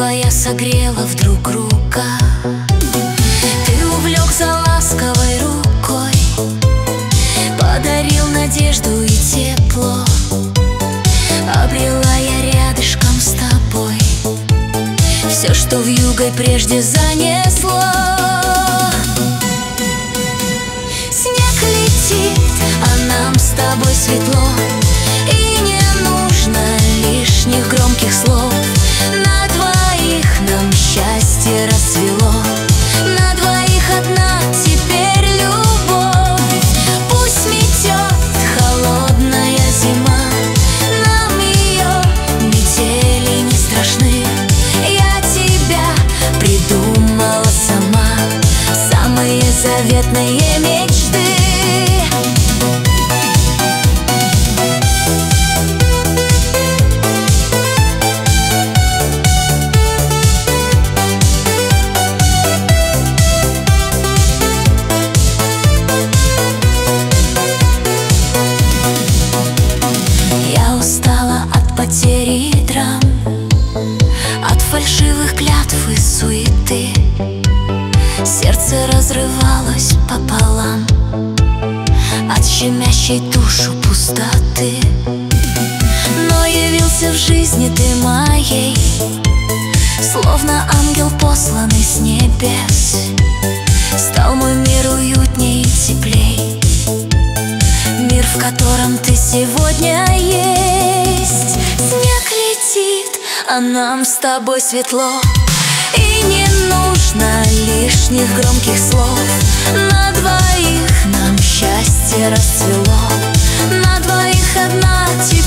твоя согрела вдруг рука. Ты увлекся ласковой рукой, подарил надежду и тепло. Обрела я рядышком с тобой все, что вьюгой прежде занесло. Снег летит, а нам с тобой светло, и не нужно лишних громких слов. На двоих нам счастье расцвело, на двоих одна теперь любовь. Пусть метет холодная зима, нам ее метели не страшны. Я тебя придумала сама, самые заветные мечты. Потери и драм, от фальшивых клятв и суеты. Сердце разрывалось пополам от щемящей душу пустоты. Но явился в жизни ты моей, словно ангел, посланный с небес. Стал мой мир уютней и теплей, мир, в котором ты сегодня есть. Снег летит, а нам с тобой светло, и не нужно лишних громких слов. На двоих нам счастье расцвело, на двоих одна теперь